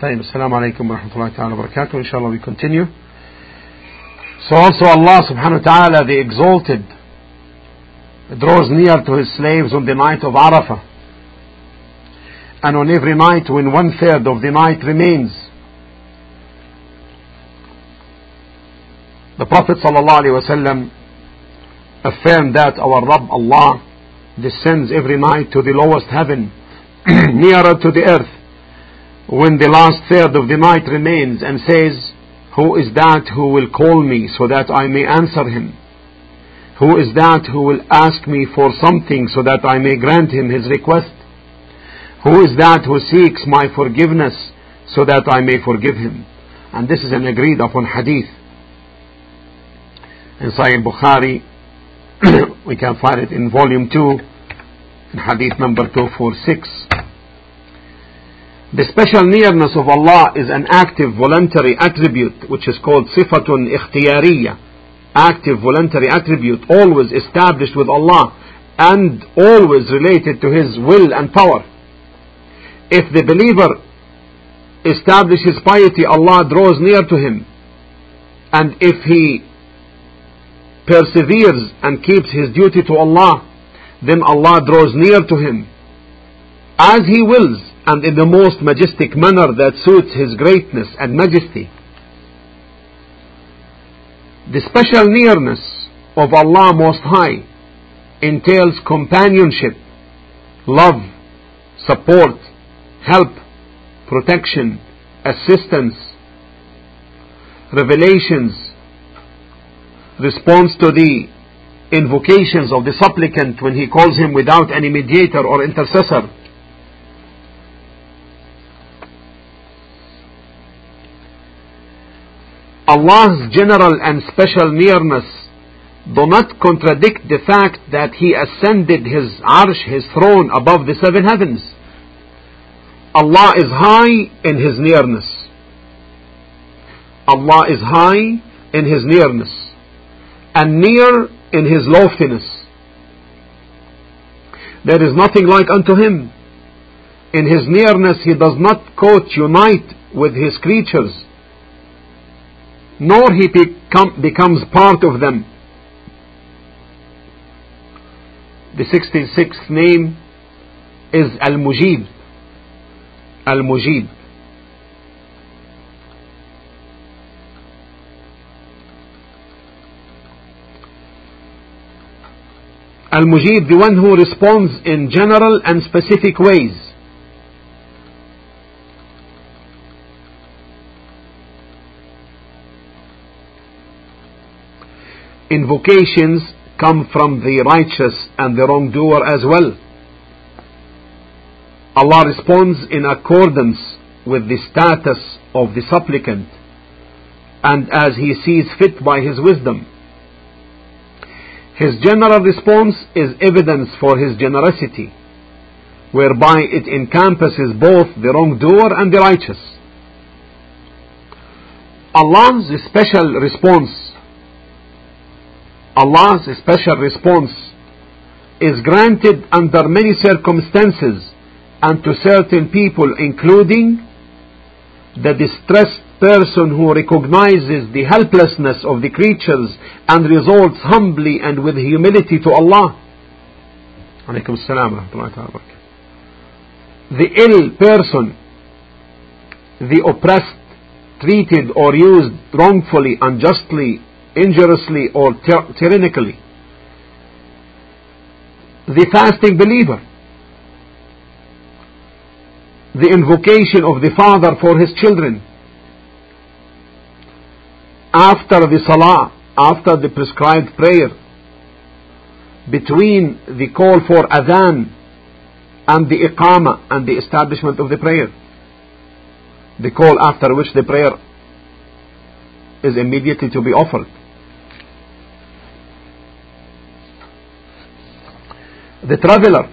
طيب السلام عليكم ورحمة الله تعالى وبركاته. Inshallah we continue. So also Allah subhanahu wa ta'ala, the exalted, draws near to his slaves on the night of Arafah, and on every night when 1/3 of the night remains. The Prophet sallallahu alaihi wasallam affirmed that our Rabb Allah descends every night to the lowest heaven, nearer to the earth, when the last third of the night remains, and says, "Who is that who will call me so that I may answer him? Who is that who will ask me for something so that I may grant him his request? Who is that who seeks my forgiveness so that I may forgive him?" And this is an agreed upon hadith. In Sahih Bukhari, we can find it in volume 2, in hadith number 246. The special nearness of Allah is an active voluntary attribute which is called sifatun ikhtiyariya, active voluntary attribute, always established with Allah and always related to His will and power. If the believer establishes piety, Allah draws near to him, and if he perseveres and keeps his duty to Allah, then Allah draws near to him as He wills and in the most majestic manner that suits His greatness and majesty. The special nearness of Allah Most High entails companionship, love, support, help, protection, assistance, revelations, response to the invocations of the supplicant when he calls him without any mediator or intercessor. Allah's general and special nearness do not contradict the fact that He ascended His arsh, His throne, above the 7 heavens. Allah is high in His nearness. Allah is high in His nearness and near in His loftiness. There is nothing like unto Him. In His nearness He does not unite with His creatures, nor He becomes part of them. The 66th name is Al-Mujib. Al-Mujib. Al-Mujib, the one who responds in general and specific ways. Invocations come from the righteous and the wrongdoer as well. Allah responds in accordance with the status of the supplicant and as He sees fit by His wisdom. His general response is evidence for His generosity, whereby it encompasses both the wrongdoer and the righteous. Allah's special response is granted under many circumstances and to certain people, including the distressed person who recognizes the helplessness of the creatures and resorts humbly and with humility to Allah. Alaykum as-salam wa rahmatullahi wa barakatuh. The ill person, the oppressed, treated or used wrongfully, unjustly, injuriously or tyrannically, the fasting believer, the invocation of the father for his children, after the salah, after the prescribed prayer, between the call for adhan and the iqama and the establishment of the prayer, the call after which the prayer is immediately to be offered, the traveler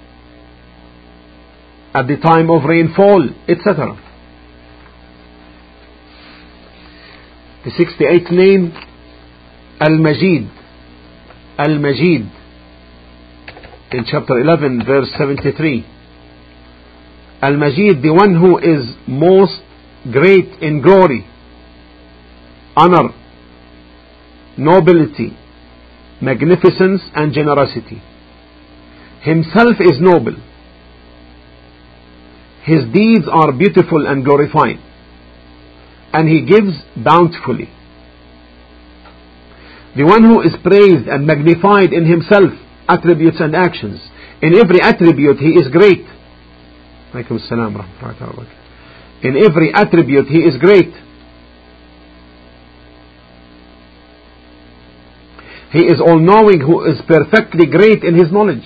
at the time of rainfall, etc. The 68th name, Al-Majid. Al-Majid, in chapter 11, verse 73. Al-Majid, the one who is most great in glory, honor, nobility, magnificence and generosity. Himself is noble. His deeds are beautiful and glorified, and he gives bountifully. The one who is praised and magnified in himself, attributes and actions. In every attribute he is great. In every attribute he is great. He is all-knowing, who is perfectly great in his knowledge.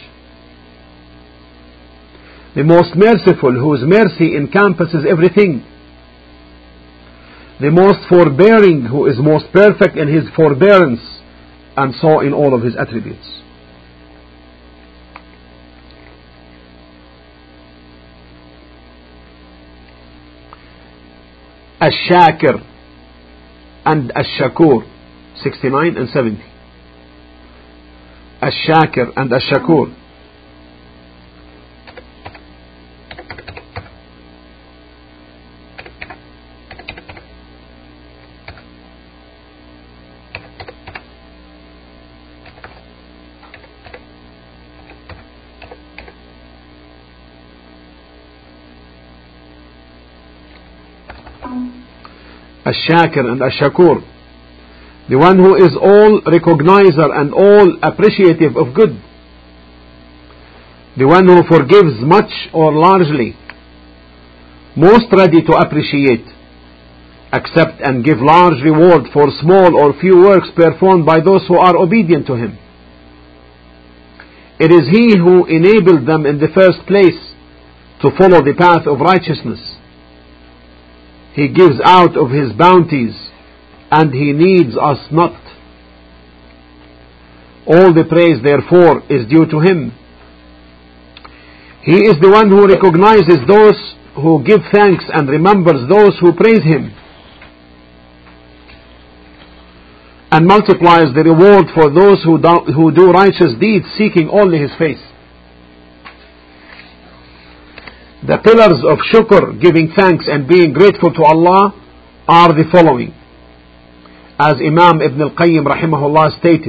The most merciful, whose mercy encompasses everything. The most forbearing, who is most perfect in his forbearance, and so in all of his attributes. Ash-Shakir and Ash-Shakur, 69 and 70. Ash-Shakir and Ash-Shakur. Ash-Shakir and Ash-Shakur, the one who is all recognizer and all appreciative of good, the one who forgives much or largely, most ready to appreciate, accept and give large reward for small or few works performed by those who are obedient to him. It is he who enabled them in the first place to follow the path of righteousness. He gives out of his bounties, and he needs us not. All the praise, therefore, is due to him. He is the one who recognizes those who give thanks and remembers those who praise him, and multiplies the reward for those who do righteous deeds, seeking only his face. The pillars of shukr, giving thanks and being grateful to Allah, are the following. As Imam Ibn al-Qayyim rahimahullah stated,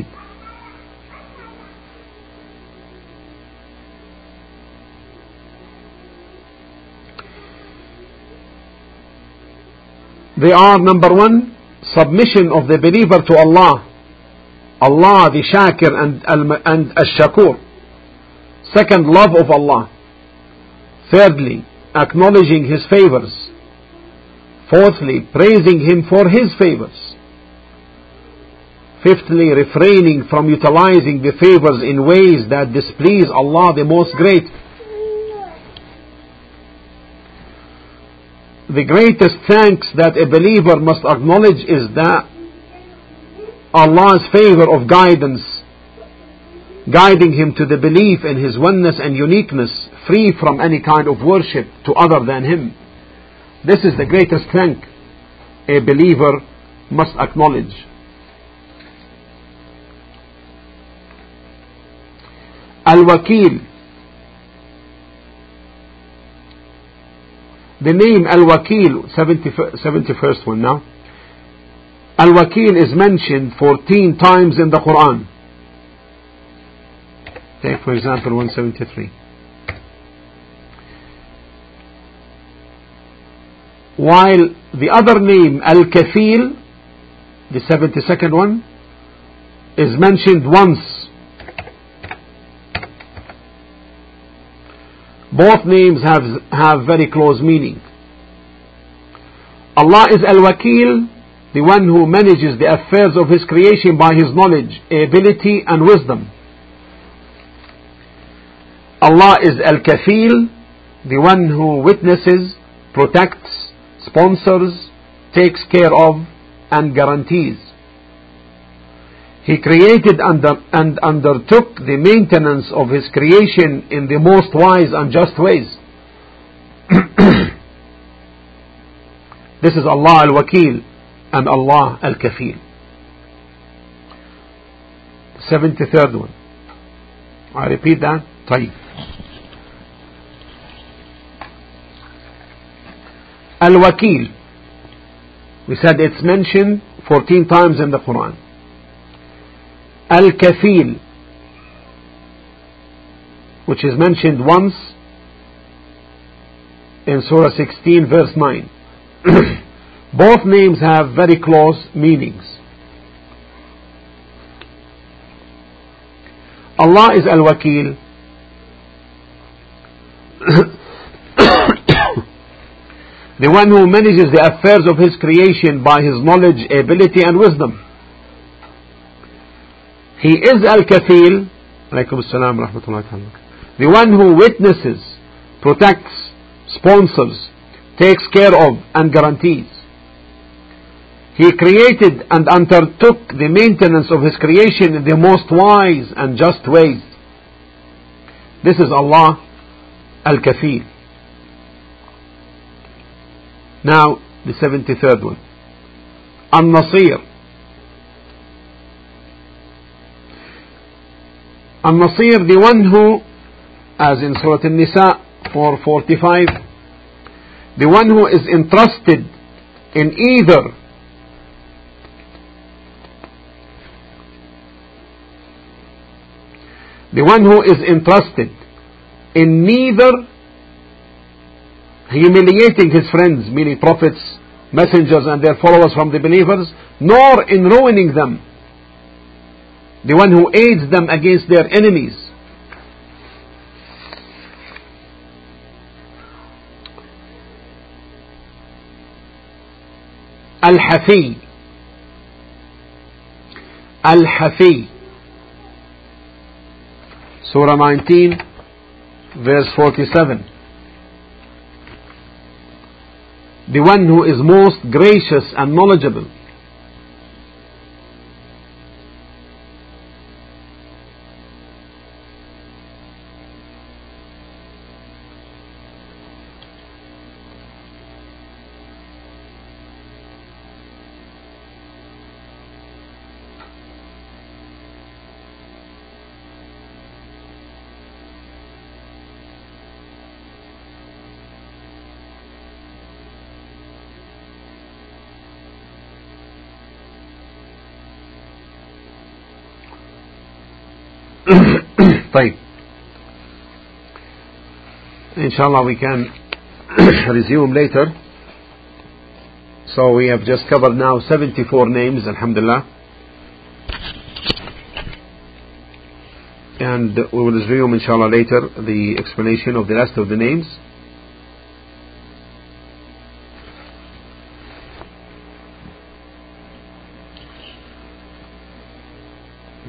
they are: number one, submission of the believer to Allah, Allah the Shakir and Ash-Shakur. Second, love of Allah. Thirdly, acknowledging his favors. Fourthly, praising him for his favors. Fifthly, refraining from utilizing the favors in ways that displease Allah the Most Great. The greatest thanks that a believer must acknowledge is that Allah's favor of guidance, guiding him to the belief in his oneness and uniqueness, free from any kind of worship to other than him. This is the greatest thank a believer must acknowledge. Al-Wakil. The name Al-Wakil, 71st one now. Al-Wakil is mentioned 14 times in the Quran. Take for example 173. While the other name Al-Kafil, the 72nd one, is mentioned once. Both names have very close meaning. Allah is Al-Wakil, the one who manages the affairs of his creation by his knowledge, ability and wisdom. Allah is Al-Kafil, the one who witnesses, protects, sponsors, takes care of, and guarantees. He created and undertook the maintenance of his creation in the most wise and just ways. This is Allah Al-Wakil and Allah Al-Kafil. 73rd one. I repeat that. طيب. Al-Wakil, We said it's mentioned 14 times in the Quran. Al-Kafil, which is mentioned once in Surah 16 verse 9. Both names have very close meanings. Allah is Al-Wakil. The one who manages the affairs of His creation by His knowledge, ability and wisdom. He is Al-Kafil. Alaykum as-salam wa rahmatullahi wa barakatuh. The one who witnesses, protects, sponsors, takes care of and guarantees. He created and undertook the maintenance of His creation in the most wise and just ways. This is Allah Al-Kafil. Now the 73rd one, An-Nasir. An-Nasir, the one who, as in Surah An-Nisa 445, the one who is entrusted in either in neither humiliating his friends, meaning prophets, messengers and their followers from the believers, nor in ruining them. The one who aids them against their enemies. Al-Hafi. Al-Hafi. Surah 19, verse 47. The one who is most gracious and knowledgeable. طيب. Inshallah we can resume later. So we have just covered now 74 names, alhamdulillah, and we will resume inshallah later the explanation of the rest of the names.